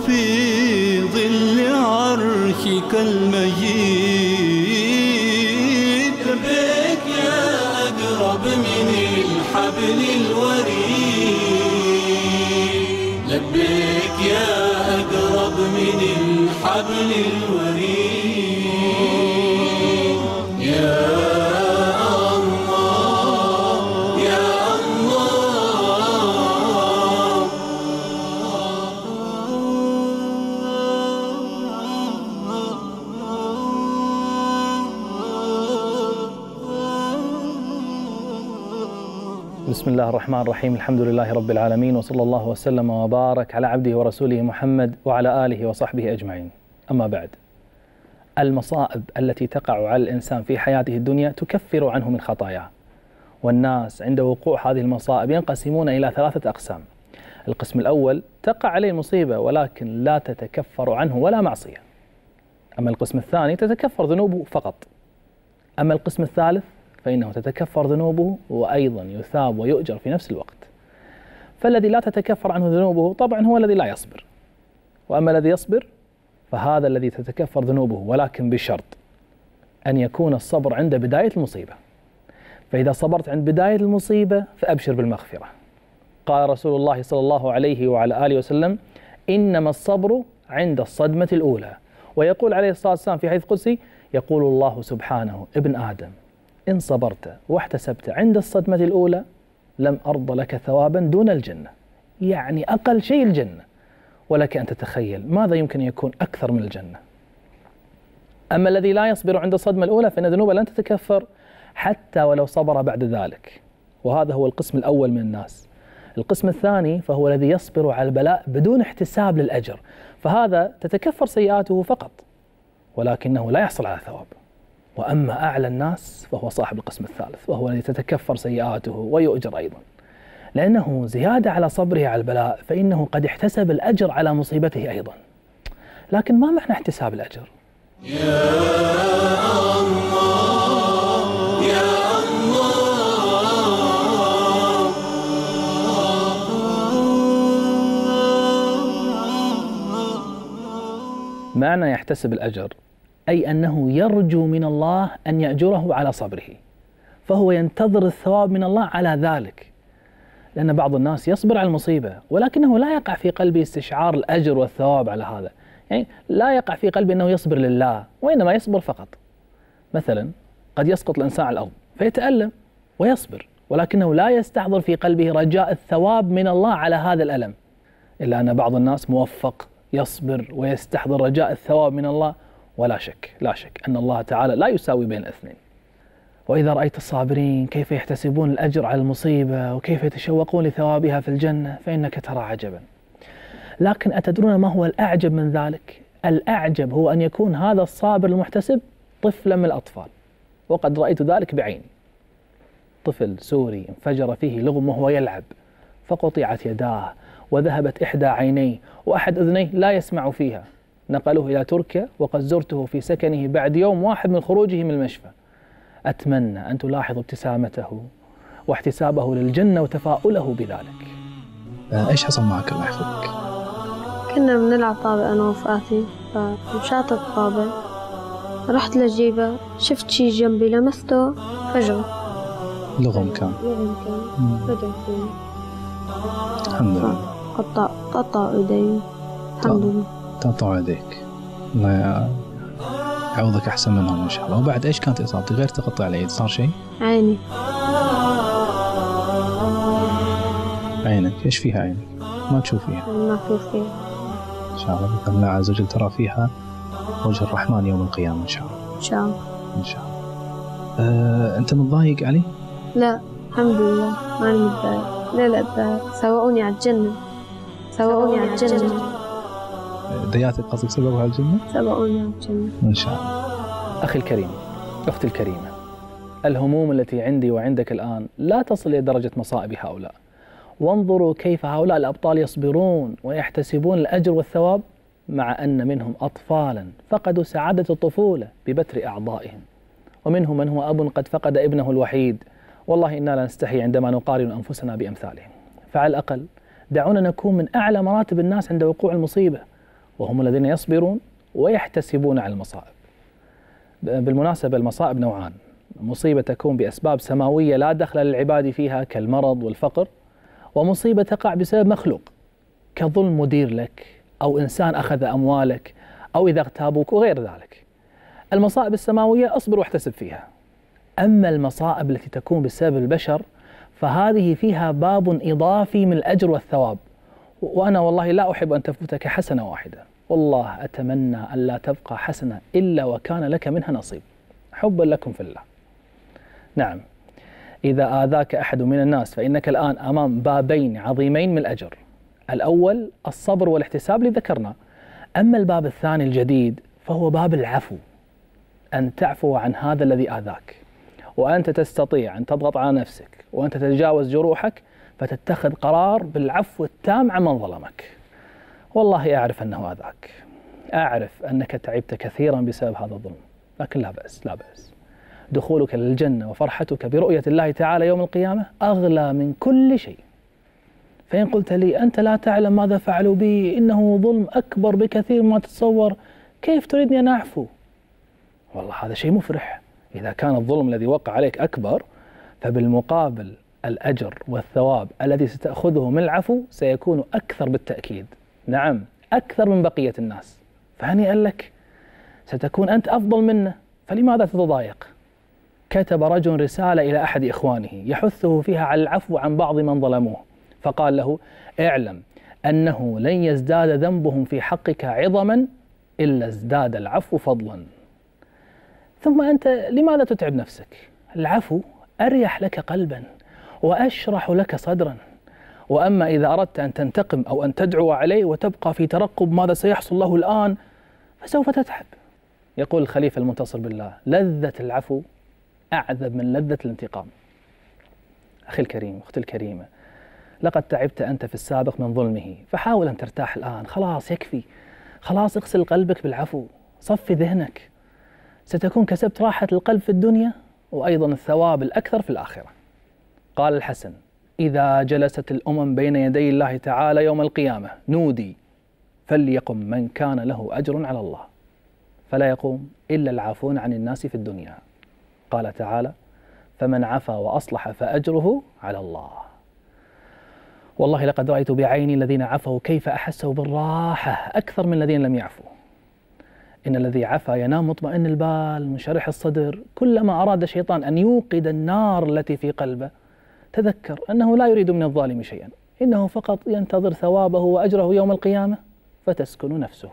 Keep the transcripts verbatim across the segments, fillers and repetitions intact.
في ظل عرشك المجيد. لبيك يا أقرب من الحبل الوريد، لبيك يا أقرب من الحبل الوريد. يا الله يا الله. بسم الله الرحمن الرحيم. الحمد لله رب العالمين، وصلى الله وسلم وبارك على عبده ورسوله محمد وعلى آله وصحبه أجمعين. أما بعد، المصائب التي تقع على الإنسان في حياته الدنيا تكفر عنه من خطاياه، والناس عند وقوع هذه المصائب ينقسمون إلى ثلاثة أقسام. القسم الأول تقع عليه المصيبة ولكن لا تتكفر عنه ولا معصية. أما القسم الثاني تتكفر ذنوبه فقط. أما القسم الثالث فإنه تتكفر ذنوبه وأيضا يثاب ويؤجر في نفس الوقت. فالذي لا تتكفر عنه ذنوبه طبعا هو الذي لا يصبر، وأما الذي يصبر فهذا الذي تتكفر ذنوبه، ولكن بشرط أن يكون الصبر عند بداية المصيبة. فإذا صبرت عند بداية المصيبة فأبشر بالمغفرة. قال رسول الله صلى الله عليه وعلى آله وسلم: إنما الصبر عند الصدمة الأولى. ويقول عليه الصلاة والسلام في حديث قدسي، يقول الله سبحانه: ابن آدم، إن صبرت واحتسبت عند الصدمة الأولى لم أرض لك ثوابا دون الجنة. يعني أقل شيء الجنة، ولك أن تتخيل ماذا يمكن يكون أكثر من الجنة. أما الذي لا يصبر عند الصدمة الأولى فإن ذنوبه لن تتكفر حتى ولو صبر بعد ذلك، وهذا هو القسم الأول من الناس. القسم الثاني فهو الذي يصبر على البلاء بدون احتساب للأجر، فهذا تتكفر سيئاته فقط ولكنه لا يحصل على ثواب. وأما أعلى الناس فهو صاحب القسم الثالث، وهو الذي تتكفر سيئاته ويؤجر أيضا، لأنه زيادة على صبره على البلاء فإنه قد احتسب الأجر على مصيبته أيضا. لكن ما معنى احتساب الأجر؟ يا الله يا الله. معنى يحتسب الأجر أي أنه يرجو من الله أن يأجره على صبره، فهو ينتظر الثواب من الله على ذلك. لأن بعض الناس يصبر على المصيبة ولكنه لا يقع في قلبه استشعار الأجر والثواب على هذا، يعني لا يقع في قلبه أنه يصبر لله، وإنما يصبر فقط. مثلا قد يسقط الإنسان على الأرض فيتألم ويصبر، ولكنه لا يستحضر في قلبه رجاء الثواب من الله على هذا الألم. إلا أن بعض الناس موفق يصبر ويستحضر رجاء الثواب من الله، ولا شك لا شك أن الله تعالى لا يساوي بين الاثنين. وإذا رأيت الصابرين كيف يحتسبون الأجر على المصيبة وكيف يتشوقون لثوابها في الجنة فإنك ترى عجبا. لكن أتدرون ما هو الأعجب من ذلك؟ الأعجب هو أن يكون هذا الصابر المحتسب طفلا من الأطفال، وقد رأيت ذلك بعيني. طفل سوري انفجر فيه لغم وهو يلعب فقطعت يداه وذهبت إحدى عينيه وأحد أذنيه لا يسمع فيها. نقلوه إلى تركيا وقد زرته في سكنه بعد يوم واحد من خروجه من المشفى. أتمنى أن تلاحظ ابتسامته واحتسابه للجنة وتفاؤله بذلك. إيش حصل معك الله يحفظك؟ كنا بنلعب طابة أنا وفاتي، فمشات الطابة رحت لجيبه، شفت شي جنبي لمسته فجأة لغم كان لغم كان فجأة فيني. الحمد لله. قطع قطع إيدي الحمد لله. تقطع يديك، الله يعوضك أحسن منهم إن شاء الله. وبعد إيش كانت إصابتي غير تقطع اليد؟ صار شيء؟ عيني. عينك إيش فيها عينك؟ ما تشوف فيها؟ ما أشوف فيها. إن شاء الله بإذن الله عز وجل ترى فيها وجه الرحمن يوم القيامة إن شاء الله. إن شاء الله. إن شاء الله. أه، أنت متضايق علي؟ لا الحمد لله ماني متضايق. لا لا أتضايق، سوقوني على الجنة، سوقوني على الجنة. دياتك قصدك سببها الجنة؟ سبقوني على الجنة إن شاء الله. أخي الكريم، أختي الكريمة، الهموم التي عندي وعندك الآن لا تصل إلى درجة مصائب هؤلاء. وانظروا كيف هؤلاء الأبطال يصبرون ويحتسبون الأجر والثواب، مع أن منهم أطفالا فقدوا سعادة الطفولة ببتر أعضائهم، ومنهم من هو أب قد فقد ابنه الوحيد. والله إنا لا نستحي عندما نقارن أنفسنا بأمثالهم. فعلى الأقل دعونا نكون من أعلى مراتب الناس عند وقوع المصيبة، وهم الذين يصبرون ويحتسبون على المصائب. بالمناسبة المصائب نوعان: مصيبة تكون بأسباب سماوية لا دخل للعباد فيها كالمرض والفقر، ومصيبة تقع بسبب مخلوق كظلم مدير لك أو إنسان أخذ أموالك أو إذا اغتابوك وغير ذلك. المصائب السماوية أصبر واحتسب فيها. أما المصائب التي تكون بسبب البشر فهذه فيها باب إضافي من الأجر والثواب. وأنا والله لا أحب أن تفوتك حسنة واحدة، والله أتمنى أن لا تبقى حسنة إلا وكان لك منها نصيب، حبا لكم في الله. نعم، إذا آذاك أحد من الناس فإنك الآن أمام بابين عظيمين من الأجر. الأول الصبر والاحتساب اللي ذكرنا، أما الباب الثاني الجديد فهو باب العفو، أن تعفو عن هذا الذي آذاك، وأنت تستطيع أن تضغط على نفسك وأن تتجاوز جروحك فتتخذ قرار بالعفو التام عن من ظلمك. والله أعرف أنه آذاك، أعرف أنك تعبت كثيرا بسبب هذا الظلم، لكن لا بأس لا بأس، دخولك للجنة وفرحتك برؤية الله تعالى يوم القيامة أغلى من كل شيء. فإن قلت لي أنت لا تعلم ماذا فعلوا بي، إنه ظلم أكبر بكثير ما تتصور، كيف تريدني أن أعفو؟ والله هذا شيء مفرح. إذا كان الظلم الذي وقع عليك أكبر فبالمقابل الأجر والثواب الذي ستأخذه من العفو سيكون أكثر بالتأكيد، نعم أكثر من بقية الناس. فهنيئا لك، ستكون أنت أفضل منه، فلماذا تتضايق؟ كتب رجل رسالة إلى أحد إخوانه يحثه فيها على العفو عن بعض من ظلموه، فقال له: اعلم أنه لن يزداد ذنبهم في حقك عظما إلا ازداد العفو فضلا. ثم أنت لماذا تتعب نفسك؟ العفو أريح لك قلبا وأشرح لك صدرا. وأما إذا أردت أن تنتقم أو أن تدعو عليه وتبقى في ترقب ماذا سيحصل له الآن فسوف تتعب. يقول الخليفة المنتصر بالله: لذة العفو أعذب من لذة الانتقام. أخي الكريم، أختي الكريمة، لقد تعبت أنت في السابق من ظلمه، فحاول أن ترتاح الآن، خلاص يكفي، خلاص اغسل قلبك بالعفو، صفي ذهنك، ستكون كسبت راحة القلب في الدنيا وأيضا الثواب الأكثر في الآخرة. قال الحسن: إذا جلست الأمم بين يدي الله تعالى يوم القيامة نودي فليقم من كان له أجر على الله، فلا يقوم إلا العافون عن الناس في الدنيا. قال تعالى: فمن عفا وأصلح فأجره على الله. والله لقد رأيت بعيني الذين عفوا كيف أحسوا بالراحة أكثر من الذين لم يعفوا. إن الذي عفا ينام مطمئن البال منشرح الصدر، كلما أراد الشيطان أن يوقد النار التي في قلبه تذكر أنه لا يريد من الظالم شيئا، إنه فقط ينتظر ثوابه وأجره يوم القيامة فتسكن نفسه.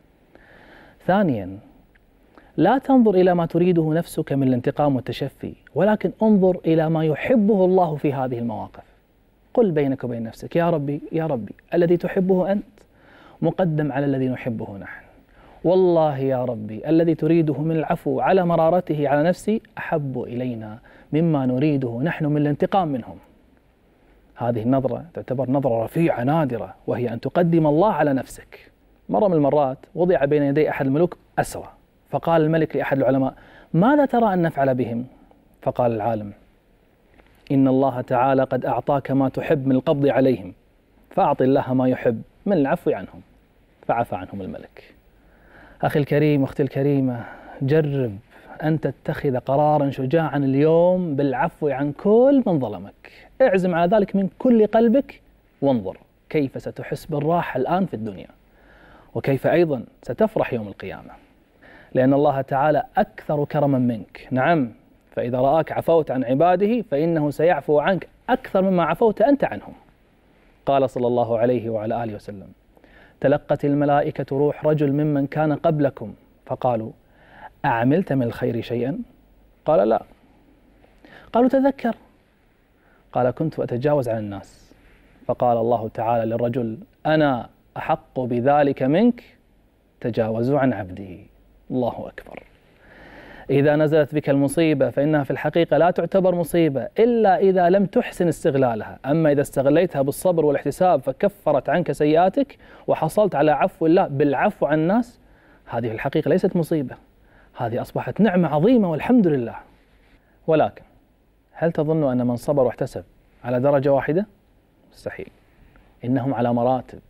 ثانيا، لا تنظر إلى ما تريده نفسك من الانتقام والتشفي، ولكن انظر إلى ما يحبه الله في هذه المواقف. قل بينك وبين نفسك: يا ربي يا ربي الذي تحبه أنت مقدم على الذي نحبه نحن، والله يا ربي الذي تريده من العفو على مرارته على نفسي أحب إلينا مما نريده نحن من الانتقام منهم. هذه النظرة تعتبر نظرة رفيعة نادرة، وهي أن تقدم الله على نفسك. مرة من المرات وضع بين يدي أحد الملوك أسرى، فقال الملك لأحد العلماء: ماذا ترى أن نفعل بهم؟ فقال العالم: إن الله تعالى قد أعطاك ما تحب من القبض عليهم، فأعط الله ما يحب من العفو عنهم. فعفى عنهم الملك. أخي الكريم، أختي الكريمة، جرب أن تتخذ قرارا شجاعا اليوم بالعفو عن كل من ظلمك، اعزم على ذلك من كل قلبك، وانظر كيف ستحس بالراحة الآن في الدنيا، وكيف أيضا ستفرح يوم القيامة، لأن الله تعالى أكثر كرما منك. نعم، فإذا رآك عفوت عن عباده فإنه سيعفو عنك أكثر مما عفوت أنت عنهم. قال صلى الله عليه وعلى آله وسلم: تلقت الملائكة روح رجل ممن كان قبلكم فقالوا: أعملت من الخير شيئا؟ قال: لا. قالوا: تذكر. قال: كنت أتجاوز عن الناس. فقال الله تعالى للرجل: أنا أحق بذلك منك، تجاوزوا عن عبدي. الله أكبر. إذا نزلت بك المصيبة فإنها في الحقيقة لا تعتبر مصيبة إلا إذا لم تحسن استغلالها، أما إذا استغليتها بالصبر والاحتساب فكفرت عنك سيئاتك وحصلت على عفو الله بالعفو عن الناس، هذه في الحقيقة ليست مصيبة، هذه أصبحت نعمة عظيمة والحمد لله. ولكن هل تظن أن من صبر واحتسب على درجة واحدة؟ مستحيل، إنهم على مراتب،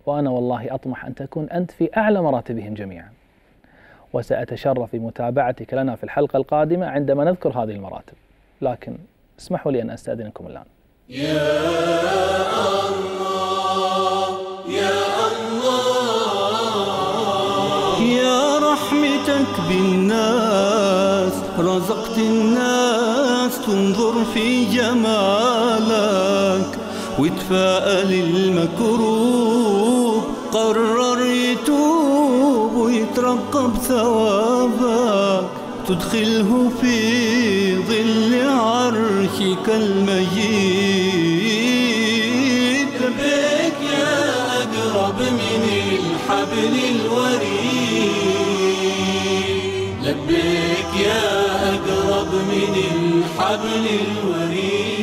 وأنا والله أطمح أن تكون أنت في أعلى مراتبهم جميعا، وسأتشرف بمتابعتك لنا في الحلقة القادمة عندما نذكر هذه المراتب. لكن اسمحوا لي أن أستأذنكم الآن. يا الله يا الله يا رحمتك بالناس رزقت الناس تنظر في جمالك، ويتفاءل المكروب قرر يتوب ويترقب ثوابك، تدخله في ظل عرشك المجيد. لبيك يا أقرب من الحبل الوريد، لبيك يا أقرب من الحبل الوريد.